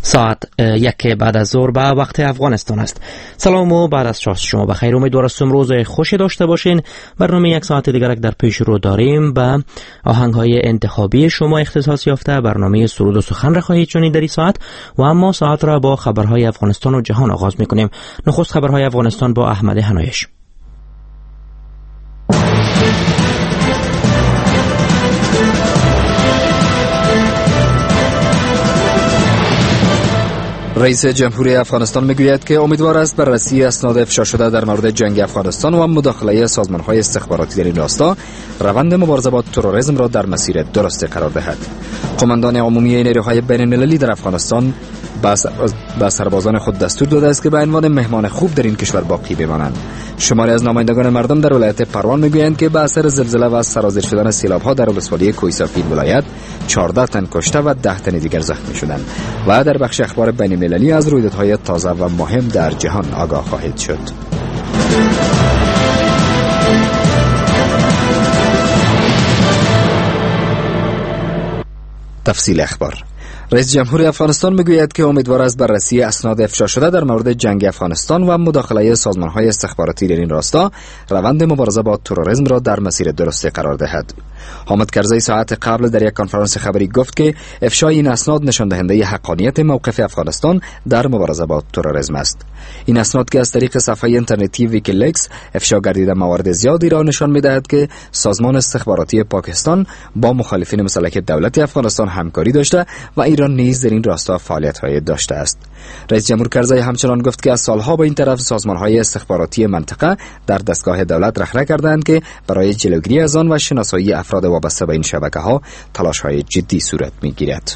ساعت 1 بعد از ظهر به وقت افغانستان است. سلام و بعد از شما بخیر. امیدوارم روز خوشی داشته باشین. برنامه یک ساعت دیگر در پیش رو داریم. به آهنگ‌های انتخابی شما اختصاص یافته برنامه سرود و سخن را خواهید شنید در این ساعت و اما ساعت را با خبرهای افغانستان و جهان آغاز می‌کنیم. نخست خبرهای افغانستان با احمد حنایش. رئیس جمهوری افغانستان میگوید که امیدوار است بررسی اسناد افشا شده در مورد جنگ افغانستان و مداخله سازمان‌های استخباراتی در این راستا روند مبارزه با تروریسم را در مسیر درستی قرار دهد. قماندان عمومی نیروهای بین‌المللی در افغانستان به سربازان خود دستور داده است که به عنوان مهمان خوب در این کشور باقی بمانند. شماری از نمایندگان مردم در ولایت پروان میگویند که به اثر زلزله و سرازیر شدن سیلاب‌ها در ولسوالی کوهستان ولایت 14 تن کشته و 10 تن دیگر زخمی شدند و در بخش اخبار بین‌المللی از رویدادهای تازه و مهم در جهان آگاه خواهید شد. تفصیل اخبار. رئیس جمهوری افغانستان میگوید که امیدوار است بررسی اسناد افشا شده در مورد جنگ افغانستان و مداخله سازمان‌های استخباراتی در این راستا روند مبارزه با تروریسم را در مسیر درستی قرار دهد. حامد کرزی ساعت قبل در یک کنفرانس خبری گفت که افشای این اسناد نشان دهنده حقانیت موقف افغانستان در مبارزه با تروریسم است. این اسناد که از طریق صفحه اینترنتی ویکیلیکس افشا گردیده موارد زیادی را نشان می‌دهد که سازمان استخباراتی پاکستان با مخالفین مسلح دولت افغانستان همکاری داشته و ایران نیز در این راستا فعالیت‌های داشته است. رئیس جمهور کرزی همچنان گفت که از سالها به این طرف سازمان‌های استخباراتی منطقه در دستگاه دولت رخنه کردند که برای جلوگیری از آن و شناسایی افراد وابسته به این شبکه‌ها تلاش‌های جدی صورت می‌گیرد.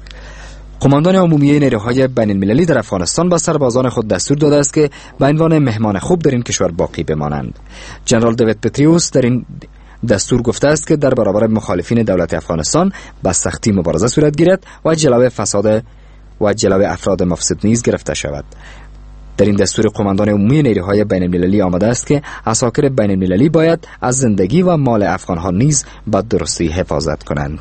قماندان عمومی نیروهای بین‌المللی در افغانستان به سربازان خود دستور داده است که به عنوان مهمان خوب در این کشور باقی بمانند. جنرال دیوید پتریوس در این دستور گفته است که در برابر مخالفین دولت افغانستان به سختی مبارزه صورت گیرد و جلوه فساد و جلوه افراد مفسد نیز گرفته شود. در این دستور قماندان عمومی نیروهای بین‌المللی آمده است که عساکر بین‌المللی باید از زندگی و مال افغان‌ها نیز به درستی حفاظت کنند.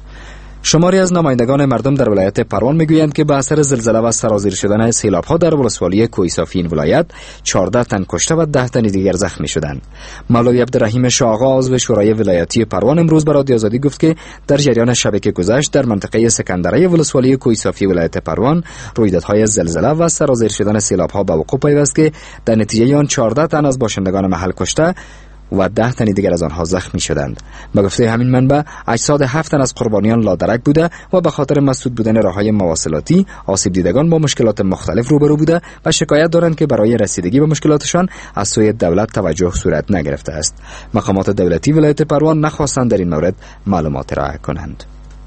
شماری از نمایندگان مردم در ولایت پروان میگویند که به اثر زلزله و سرازیر شدن سیلاب‌ها در ولسوالی کوهستان ولایت 14 تن کشته و 10 تن دیگر زخمی شدند. مولوی عبدالرحیم شاه آقا عضو شورای ولایتی پروان امروز به رادیو آزادی گفت که در جریان شب که گذشت در منطقه سکندره ولسوالی کوهستان ولایت پروان رویدادهای زلزله و سرازیر شدن سیلاب‌ها به وقوع پیوست که در نتیجه آن 14 تن از باشندگان محل کشته و 10 تن دیگر از آنها زخمی شدند. به گفته همین منبع اجساد 7 تن از قربانیان لادرک بوده و به خاطر مسدود بودن راههای مواصلاتی آسیب دیدگان با مشکلات مختلف روبرو بوده و شکایت دارند که برای رسیدگی به مشکلاتشان از سوی دولت توجه صورت نگرفته است. مقامات دولتی ولایت پروان نخواستند در این مورد معلومات ارائه کنند.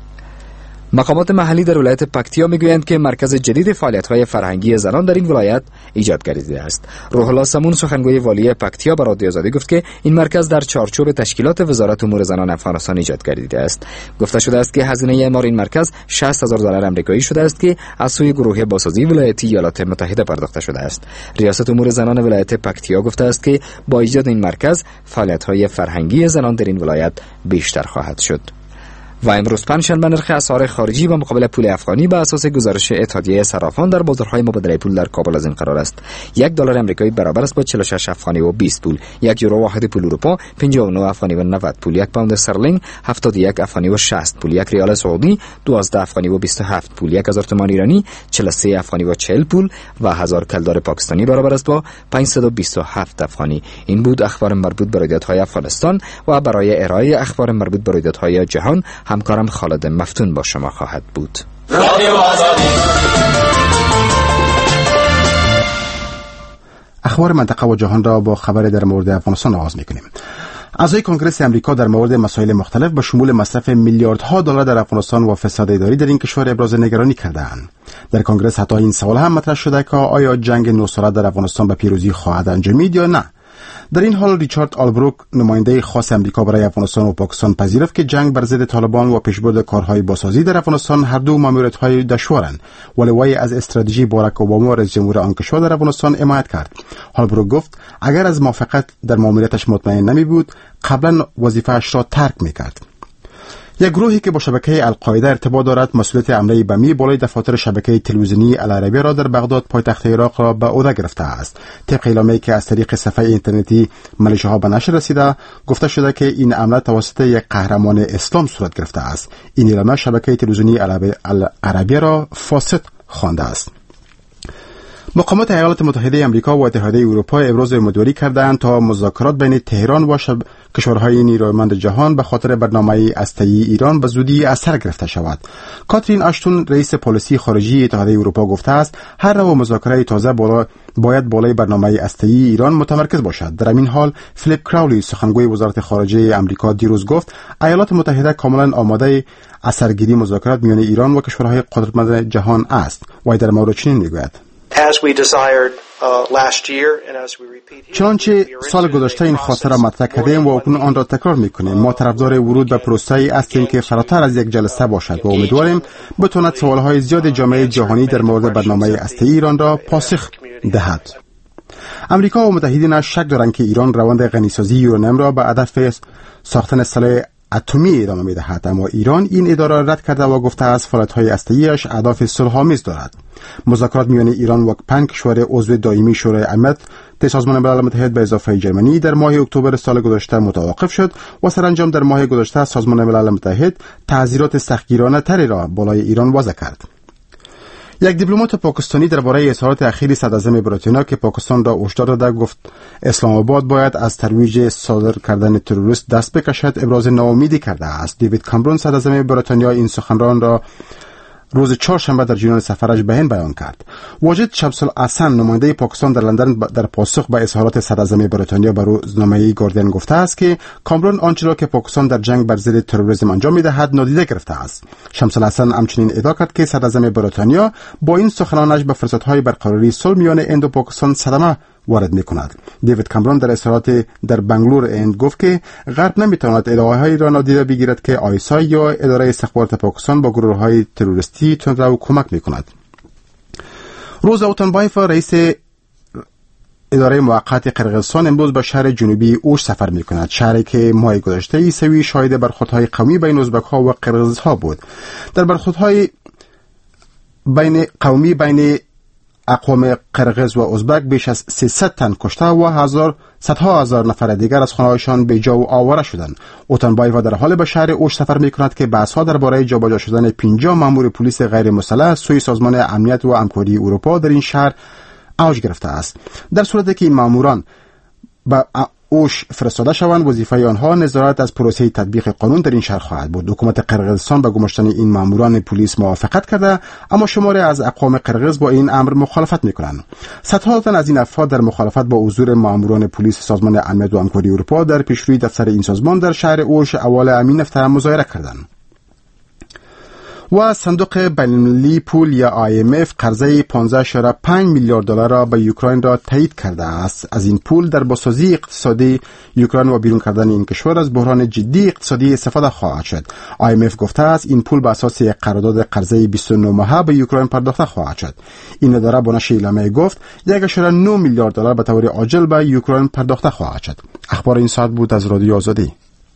مقامات محلی در ولایت پکتیا میگویند که مرکز جدید فعالیت‌های فرهنگی زنان در این ولایت ایجاد گردیده است. روح الله سمون سخنگوی والی پکتیا به رادیو آزادی گفت که این مرکز در چارچوب تشکیلات وزارت امور زنان افغانستان ایجاد گردیده است. گفته شده است که هزینه اعمار این مرکز $60,000 آمریکایی شده است که از سوی گروه بازسازی ولایتی ایالات متحده پرداخته شده است. ریاست امور زنان ولایت پکتیا گفته است که با ایجاد این مرکز فعالیت‌های فرهنگی زنان در این ولایت بیشتر خواهد شد. و امروز پنجشنبه نرخ اسعار خارجی و مقابل پول افغانی به اساس گزارش اتحادیه صرافان در بازارهای مبادله پول در کابل از این قرار است: $1 آمریکایی برابر است با 46 افغانی و 20 پول، $1 واحد پول اروپا 59 افغانی و 90 پول، 1 پوند استرلینگ 71 افغانی و 60 پول، 1 ریال سعودی 12 افغانی و 27 پول، 1000 تومان ایرانی 43 افغانی و 40 پول و 1000 کلدار پاکستانی برابر است با 527 افغانی. این بود اخبار مربوط به رویدادهای افغانستان و برای ارائه اخبار مربوط به رویدادهای جهان همکارم خالد مفتون با شما خواهد بود. اخبار منطقه و جهان را با خبر در مورد افغانستان آغاز می‌کنیم. اعضای کنگره امریکا در مورد مسائل مختلف به شمول مصرف میلیاردها دلار در افغانستان و فساد اداری در این کشور ابراز نگرانی کردند. در کنگره حتی این سوال هم مطرح شده که آیا جنگ 9 ساله در افغانستان به پیروزی خواهد انجامید یا نه. در این حال ریچارد آلبروک، نماینده خاص امریکا برای افغانستان و پاکستان، پذیرفت که جنگ بر ضد طالبان و پیشبرد کارهای بازسازی در افغانستان هر دو ماموریت‌های دشوارند، ولی وی از استراتژی باراک اوباما رئیس جمهور آن کشور در افغانستان حمایت کرد. آلبروک گفت اگر از موافقت در ماموریتش مطمئن نمی بود قبلا وظیفه‌اش را ترک می‌کرد. یک گروهی که با شبکه القاعده ارتباط دارد مسئولیت حمله بمی بالای دفاتر شبکه تلویزیونی العربیه را در بغداد پایتخت عراق را به عهده گرفته است. طبق اعلامیه‌ای که از طریق صفحه اینترنتی ملیشه‌ها به نشر رسیده، گفته شده که این حمله توسط یک قهرمان اسلام صورت گرفته است. این اعلامیه شبکه تلویزیونی العربیه را فاسد خوانده است. مقامات ایالات متحده آمریکا و اتحادیه اروپا ابراز امیدواری کردند تا مذاکرات بین تهران و کشورهای نیرومند جهان به خاطر برنامه هسته‌ای ایران به زودی از سر گرفته شود. کاترین آشتون رئیس پالیسی خارجی اتحادیه اروپا گفته است هر نوع مذاکره تازه باید بالای برنامه هسته‌ای ایران متمرکز باشد. در این حال فیلیپ کراولی سخنگوی وزارت خارجه آمریکا دیروز گفت ایالات متحده کاملا آماده اثرگیری مذاکرات میان ایران و کشورهای قدرتمند جهان است. و در مورد چنین میگوید: چنانچه سال گذشته این خواسته را مطرح کردیم و اکنون آن را تکرار میکنیم. ما طرفدار ورود به پروسه‌ای هستیم که فراتر از یک جلسه باشد و امیدواریم بتواند سوالهای زیاد جامعه جهانی در مورد برنامه هسته‌ای ایران را پاسخ دهد. امریکا و متحدینش شک دارند که ایران روند غنیسازی یورانیم را به هدف ساختن سلاح اتمی ادامه می‌دهد، اما ایران این ادعا را رد کرده و گفته است فعالیت‌های هسته‌ای‌اش اهداف صلح‌آمیز دارد. مذاکرات میان ایران و 5 کشور عضو دائمی شورای امنیت سازمان ملل متحد به اضافه جرمنی در ماه اکتبر سال گذشته متوقف شد و سرانجام در ماه گذشته سازمان ملل متحد تعزیرات سختگیرانه تری را بالای ایران وضع کرد. یک دیپلمات پاکستانی درباره اظهارات اخیر صدراعظم بریتانیا که پاکستان را هشدار داده گفت اسلام آباد باید از ترویج صادر کردن تروریست دست بکشد ابراز ناامیدی کرده است. دیوید کامرون صدراعظم بریتانیا این سخنران را روز چهارشنبه در جریان سفرش به هند بیان کرد. واجد شمس الحسن نماینده پاکستان در لندن در پاسخ به اظهارات صدراعظم بریتانیا به روزنامه گاردین گفته است که کامرون آنچه را که پاکستان در جنگ بر ضد تروریسم انجام می‌دهد نادیده گرفته است. شمس الحسن همچنین ادعا کرد که صدراعظم بریتانیا با این سخنانش به فرصت‌های برقراری صلح میان هند و پاکستان صدمه وارد می‌کند. دیوید کامرون در اظهارات در بنگلور هند گفت که غرب نمی‌تواند ادعاهای را نادیده بگیرد که آیسای یا اداره استخبارات پاکستان با گروه‌های تروریستی تندرو کمک می‌کند. روزا اوتنبایف رئیس اداره موقت قرقیزستان امروز به شهر جنوبی اوش سفر می‌کند، شهری که ماه گذشته عیسوی شاهد برخوردهای قومی بین ازبک‌ها و قرقیزها بود. در برخوردهای بین اقوام قرقیز و ازبک بیش از 300 تن کشته و صدها هزار نفر دیگر از خانه‌هایشان به جا آواره شدند. اوتنبایف در حال به شهر اوش سفر می‌کند که بحث‌ها درباره جابجا شدن 50 مأمور پلیس غیر مسلح سوی سازمان امنیت و همکاری اروپا در این شهر اوج گرفته است. در صورتی که این مأموران به اوش فرستاده شوند، وظیفه آنها نظارت از پروسه تطبیق قانون در این شهر خواهد بود. حکومت قرقیزستان به گماشتن این ماموران پلیس موافقت کرده، اما شماری از اقوام قرقیز با این امر مخالفت میکنند. صدها تن از این افراد در مخالفت با حضور ماموران پلیس سازمان امنیت و همکاری اروپا در پیشروی دفتر این سازمان در شهر اوش اول همین هفته مظاهره کردند. و صندوق بین‌المللی پول یا IMF قرضه 15.5 میلیارد دلار را به اوکراین را تایید کرده است. از این پول در بازسازی اقتصادی اوکراین و بیرون کردن این کشور از بحران جدی اقتصادی استفاده خواهد شد. IMF گفته است این پول به اساس یک قرارداد قرضه 29 ماهه به اوکراین پرداخته خواهد شد. این اداره با نشر اعلامیه گفت 1.9 میلیارد دلار به طور عاجل به اوکراین پرداخته خواهد شد. اخبار این ساعت بود از رادیو آزادی.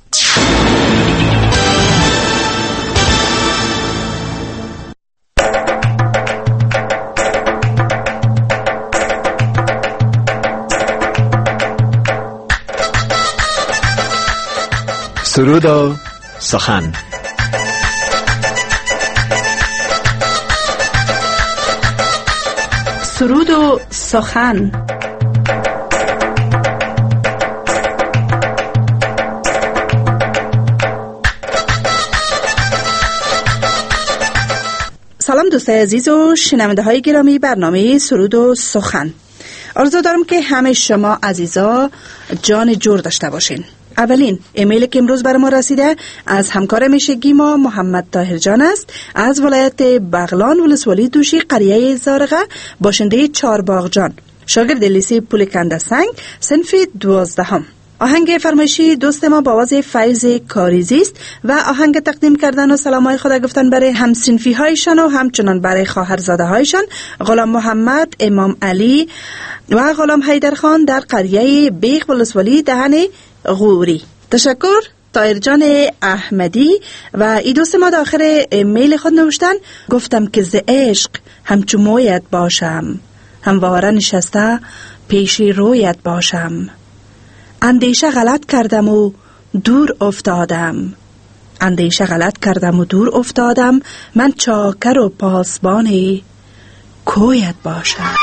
سرود و سخن. سرود و سخن. سلام دوستای عزیز و شنونده های گرامی برنامه سرود و سخن. آرزو دارم که همه شما عزیزا جان جور داشته باشین. اولین ایمیل که امروز بر ما رسیده از همکار میشگی ما محمد طاهر جان است، از ولایت بغلان ولسوالی دوشی قریه زارقه، باشنده چهارباغ جان، شاگرد لیسه پولکند سنگ، صنف 12. آهنگ فرمایشی دوست ما با آواز فیض کاریزی است و آهنگ تقدیم کردن و سلامای خدا گفتن برای همسنفی هایشان و همچنان برای خواهرزاده هایشان غلام محمد، امام علی و غلام حیدر خان در قریه بیغ ولسوالی دهن غوری. تشکر، طاهر جان احمدی و ای دوست ما داخل میل خود نوشتن گفتم که ز عشق همچو مویت باشم، همواره نشسته پیش رویت باشم. اندیشه غلط کردم و دور افتادم، اندیشه غلط کردم و دور افتادم، من چاکر و پاسبان کویت باشم.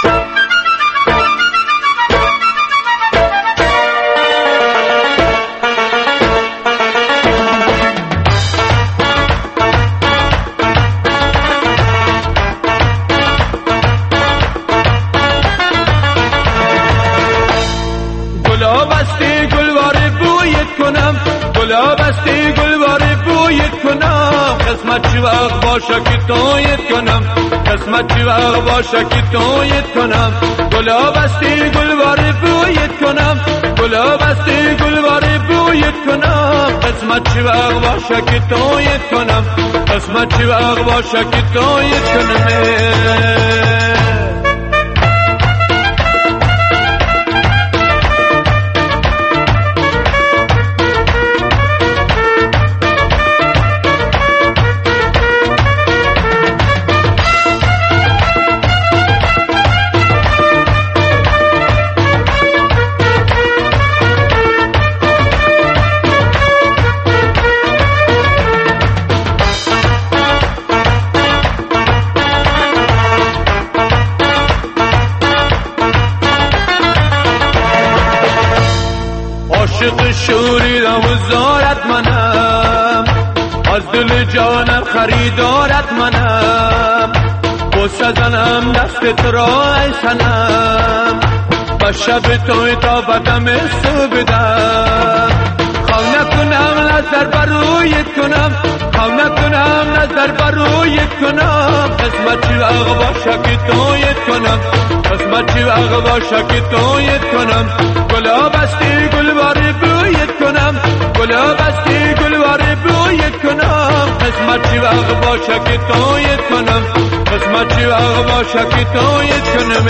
قسمت چی وقت باشه که تویت کنم، قسمت چی وقت باشه که تویت کنم. گلاب استی گلوار بویت کنم، گلاب استی گلوار بویت کنم. قسمت چی وقت باشه که تویت کنم، قسمت چی وقت باشه که تویت کنم. عاشق شوریدم و زارت منم، از دل جانم خریدارت منم. بوسه زنم دست را ای سنم، با شب توی تا بدم سو بدم. خواه نکنم نظر برویت کنم، خواه نکنم نظر برویت کنم. قسمت چی وقت باشه که تویت کنم، قسمت چی وقت باشه که تویت کنم. گلاب استی گلوار بویت کنم، گلاب استی گلوار بویت کنم. قسمت چی وقت باشه که تویت کنم، قسمت چی وقت باشه که تویت کنم.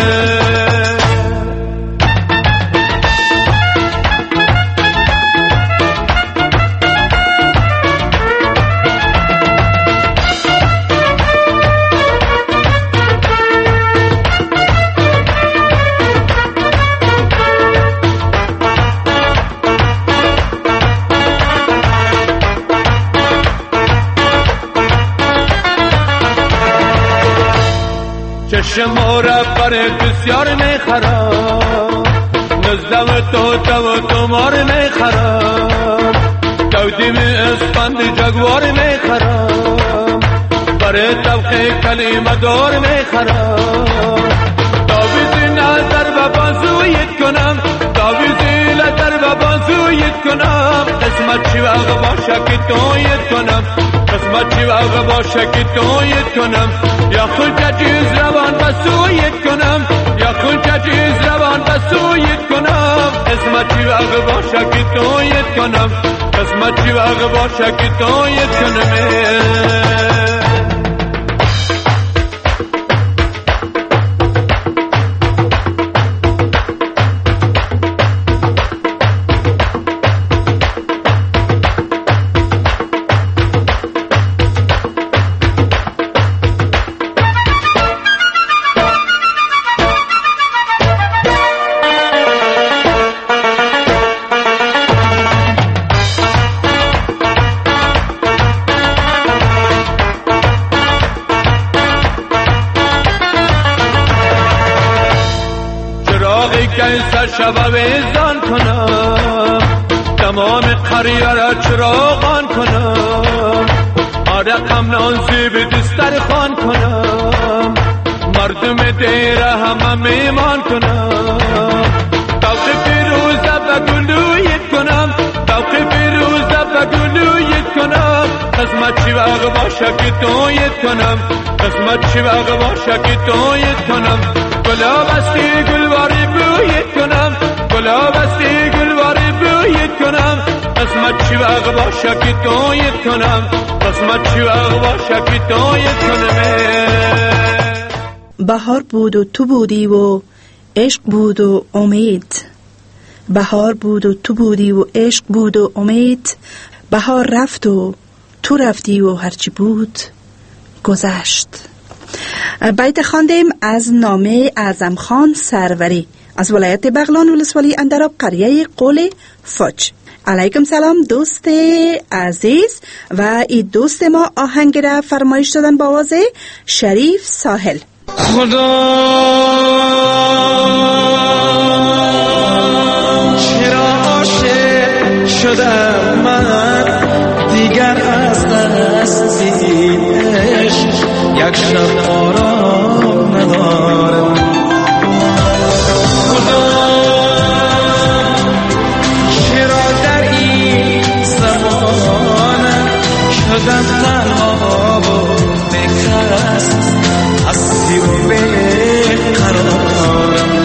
چشم را پر بسیار میخرم، نزدم تو تمار میخرم. دودیم اسپند جگوار میخرم، برای طبقه کلمه دار میخرم. داویزی نظر و بازویت کنم، داویزی نظر و بازویت کنم. قسمت چی وقت باشه که تویت کنم، قسمت چی وقت باشه که تویت کنم. یا خود جیز روان بسویت کنم، یا خود جیز روان بسویت کنم. قسمت چی وقت باشه که تویت کنم، قسمت چی وقت باشه که تویت کنم. که شب ویزان کنم، تمام قریه را چراغان کنم. رقم نازی به دسترخوان کنم، مردم دیره همه میمان کنم. توقی پیروزه و گلویت کنم، توقی پیروزه و گلویت کنم. قسمت چی وقت باشه که تویت کنم، قسمت چی وقت باشه که تویت کنم. گلاب استی گلواری بویت کنم، گلاب استی گلواری بویت کنم. قسمت چی وقت باشه که تویت کنم، قسمت چی وقت باشه که تویت کنم. بهار بود و تو بودی و عشق بود و امید، بهار بود و تو بودی و عشق بود و امید. بهار رفت و تو رفتی و هرچی بود گذشت. بیت خواندیم از نامه اعظم خان سروری از ولایت بغلان ولسوالی اندراب قریه قول فج. علیکم سلام دوست عزیز. و این دوست ما آهنگ را فرمایش دادن با آواز شریف ساحل. خدا چرا عاشق شدم من دیگر از دست این عشق یک شب آرام ندارم. خدا چرا در این زمان شدم تنها و بکس اسیر و بیقرارم.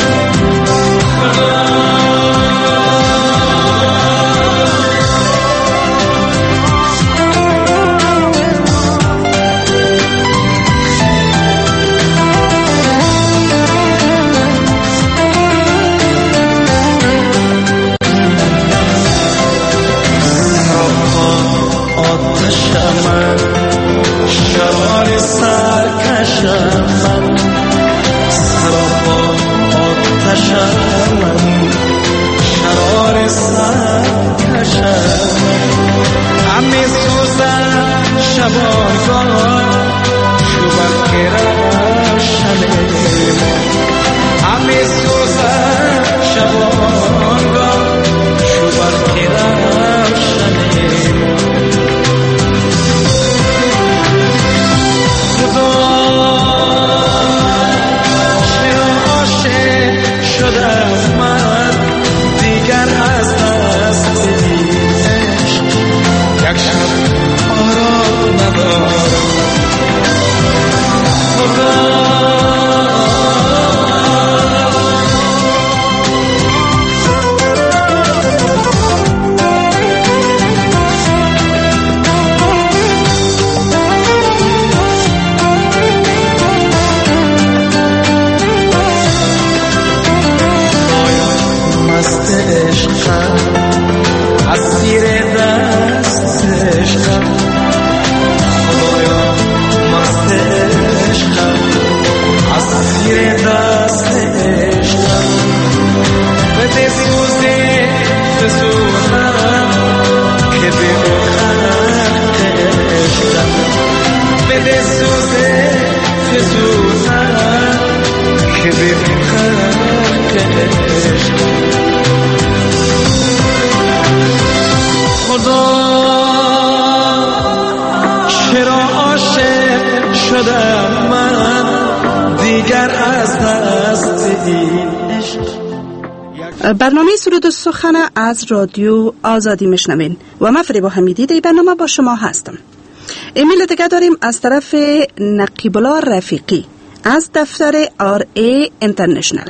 برنامه سرود و سخن از رادیو آزادی میشنوین و من فریبا حمیدی در برنامه با شما هستم. ایمیل دیگه داریم از طرف نقیب الله رفیقی از دفتر RA International.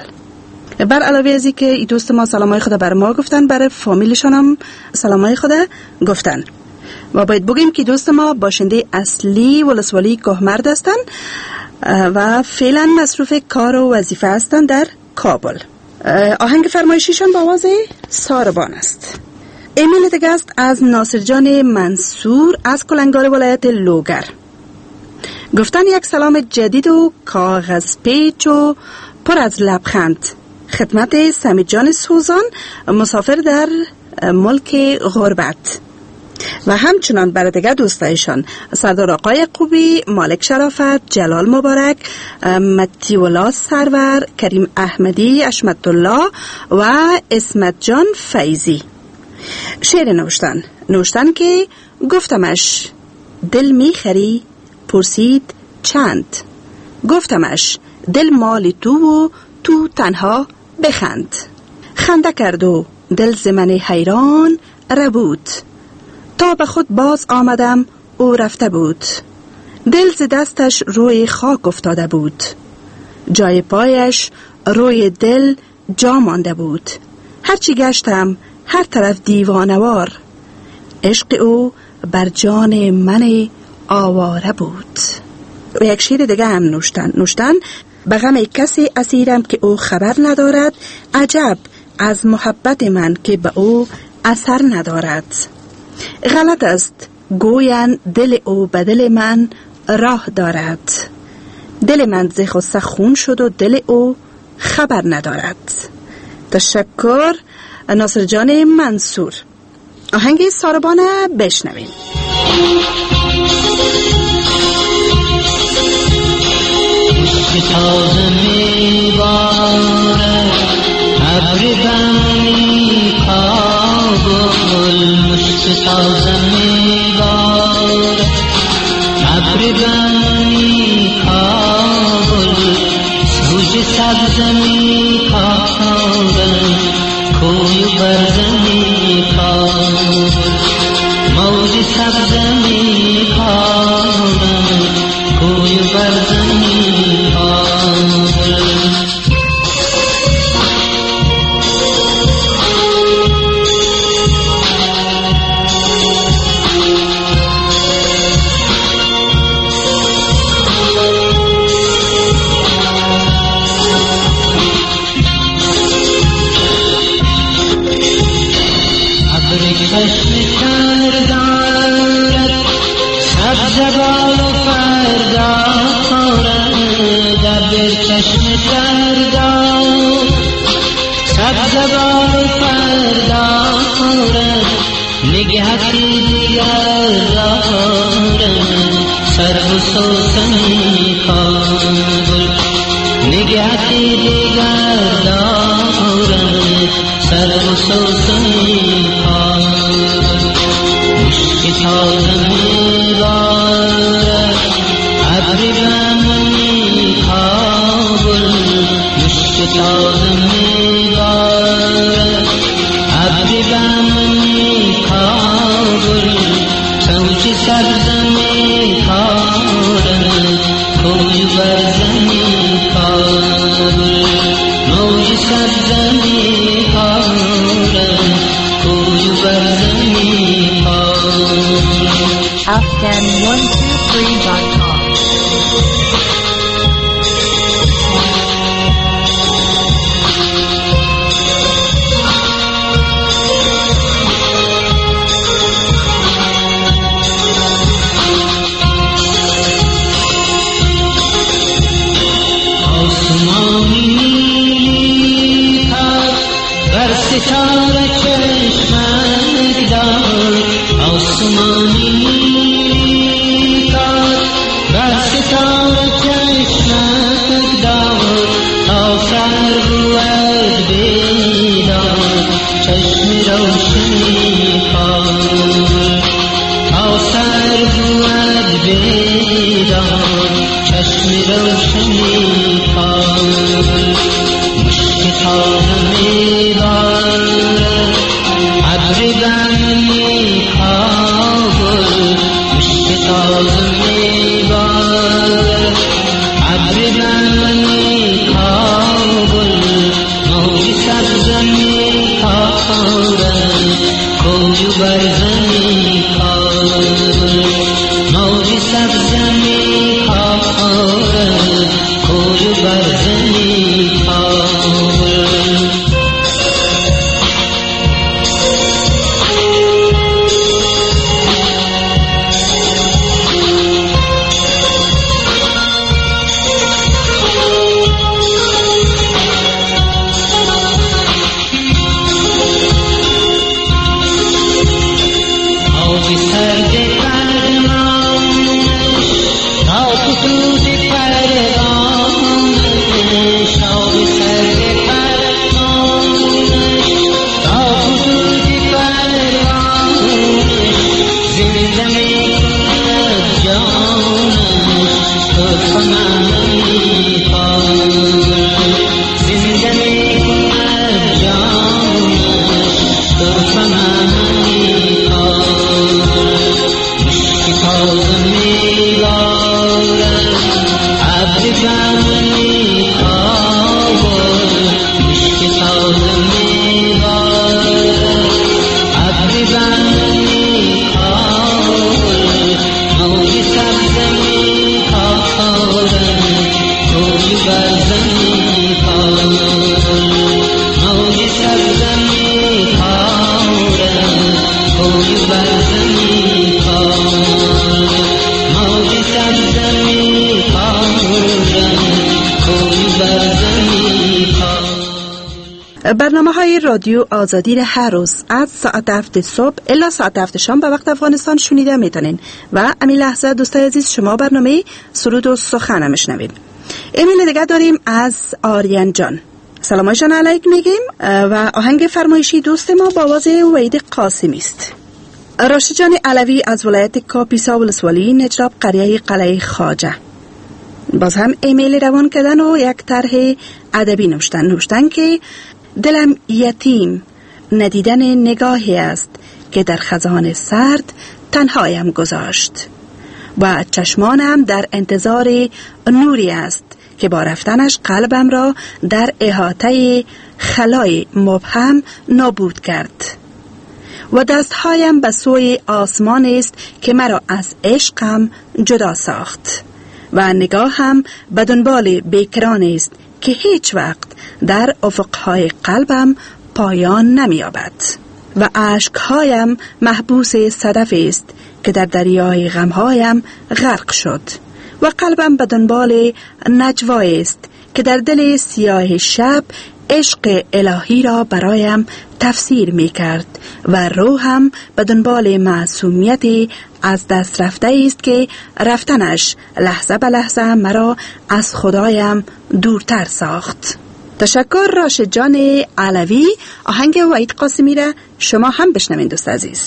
بر علاوه از اینکه این دوست ما سلامای خدا بر ما گفتن، برای فامیلشان هم سلامای خدا گفتن و باید بگیم که دوست ما باشنده اصلی ولسوالی کوهمرد هستن و فعلا مصروف کار و وظیفه هستن در کابل. آهنگ فرمایشیشان با آواز ساربان است. ایمیل دیگه است از ناصر جان منصور از کلنگار ولایت لوگر. گفتن یک سلام جدید و کاغذ پیچ و پر از لبخند خدمت سمی جان سوزان مسافر در ملک غربت و همچنان برای دیگه دوستایشان سردار آقای قوبی، مالک شرافت، جلال مبارک، متیولا سرور، کریم احمدی، اشمت الله و اسمت جان فیضی. شعر نوشتن که گفتمش دل میخری؟ پرسید چند؟ گفتمش دل مال تو و تو تنها بخند. خنده کرد و دل ز من حیران ربود. تا به خود باز آمدم او رفته بود. دل ز دستش روی خاک افتاده بود. جای پایش روی دل جا مانده بود. هرچی گشتم هر طرف دیوانوار. عشق او بر جان من آواره بود. و یک شعر دیگه هم نوشتن به غم کسی اسیرم که او خبر ندارد. عجب از محبت من که به او اثر ندارد. غلط است گویند دل او به دل من راه دارد. دل من ز غصه خون شد و دل او خبر ندارد. تشکر ناصر جان منصور. آهنگ ساربانه بشنویم. مشک تازه میبارد ابر بمی کابل، مشک تازه میبارد ابر بمی کابل، سوژ سبز میکارد کوی برد میکابل، موج سبز میکارد کوی برد میکابل. چشم تر دارد سبز بال و فردا خورد، ابر چشم تر دارد سبز بال و فردا خورد، نگهتی دیگر دارد سر و سوسن کابل، نگهتی دیگر دارد سر و سوسن مشک تازه میبارد ابر بمی کابل، مشک تازه میبارد ابر بمی کابل، سوج سبز میکارد کوی برد میکابل، موج سبز میکارد کوی برد Afghan123.com. آسمانی نیلی کرد بر ستاره چشمک دار، آسمانی نیلی کرد بر ستاره چشمک دار، تا سر بود بیدار چشم روشنی کار، تا سر بود بیدار چشم روشنی کار. مشک تازه میبارد ابر بمی کابل، مشک تازه میبارد ابر بمی کابل، موج سبز میکارد کوی برد میکابل، موج سبز میکارد کوی برد میکابل. برنامه‌های رادیو آزادی را هر روز از ساعت 7 صبح الی ساعت 7 شام به وقت افغانستان شنیده میتونین و همین لحظه دوستای عزیز شما برنامه سرود و سخن میشنوید. ایمیل دیگه داریم از آریان جان. سلامایشان علیک میگیم و آهنگ فرمایشی دوست ما با آواز وحید قاسمی است. راشد جان علوی از ولایت کاپیسا ولسوالی نجراب قریه قلعه خواجه. باز هم ایمیل روان کردن و یک طرح ادبی نوشتن که دلم یتیم ندیدن نگاهی است که در خزان سرد تنهایم گذاشت و چشمانم در انتظار نوری است که با رفتنش قلبم را در احاطه خلای مبهم نابود کرد و دستهایم به سوی آسمان است که مرا از عشقم جدا ساخت و نگاهم به دنبال بیکران است که هیچ وقت در افقهای قلبم پایان نمی‌یابد و اشکهایم محبوس صدف است که در دریای غمهایم غرق شد و قلبم به دنبال نجوای است که در دل سیاه شب عشق الهی را برایم تفسیر می کرد و روحم به دنبال معصومیت از دست رفته است که رفتنش لحظه به لحظه مرا از خدایم دورتر ساخت. تشکر راشد جان علوی. آهنگ وحید قاسمی را شما هم بشنوین دوست عزیز.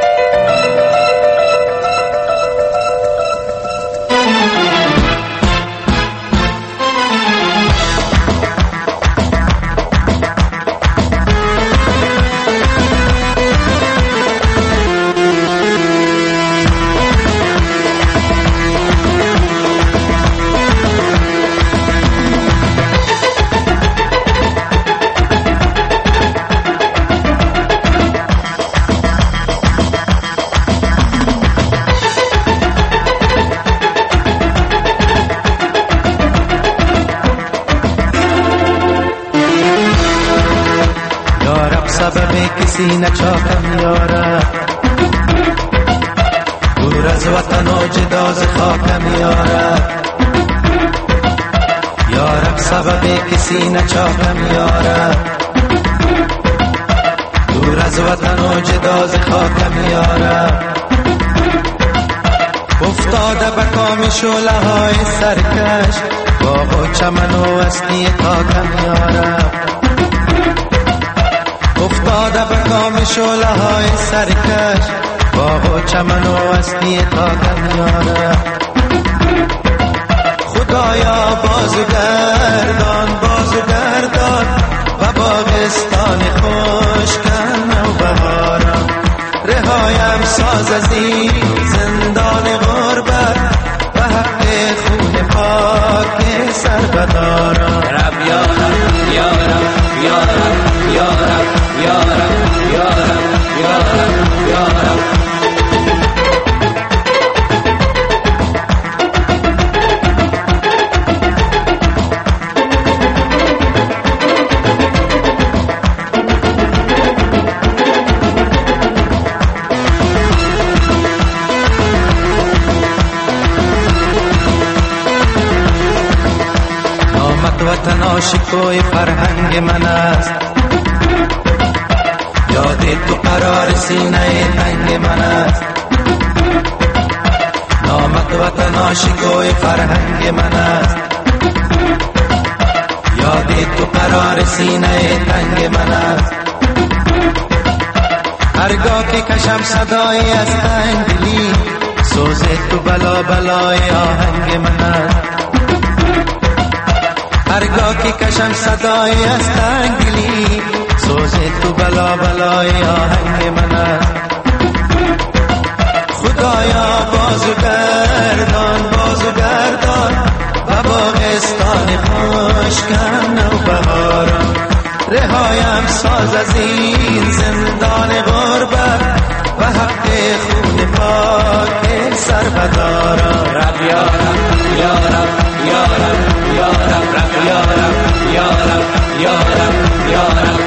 کسی نچاکم یاره دور از وطن و جدا ز خاکم یاره یارب سبب کسی نچاکم یاره دور از وطن و جدا ز خاکم یاره افتاده به کام شعله های سرکش باغ و چمن و اسنی تاکم یاره افتاده به کام شعله های سرکش باغ و چمن و اسنی تاکم یاره خدایا بازو گردان و باغستان خوشکن و بهارم رهایم ساز از این زندان غربت و حق خون پاک سربدارم رب یارم یارم یارم یارم یارم یارم یارم یارم نامت وطن عاشقوی فرهنگ من است یاد تو قرار سینه تنگ من است نامت وطن عاشقوی فرهنگ من است یاد تو قرار سینه تنگ من است هرگاه که کشم صدایی از تنگلی سوز تو بلا بلای آهنگ من است هرگاه که کشم صدایی از تنگلی سوز تو بلا بلای آهنگ من است خدایا بازو گردان و باغستان خوشکن و بهارم رهایم ساز از این زندان غربت و حق خون پاک سربدارم رب یارم یارم یارم یارم رب یارم یارم یارم یارم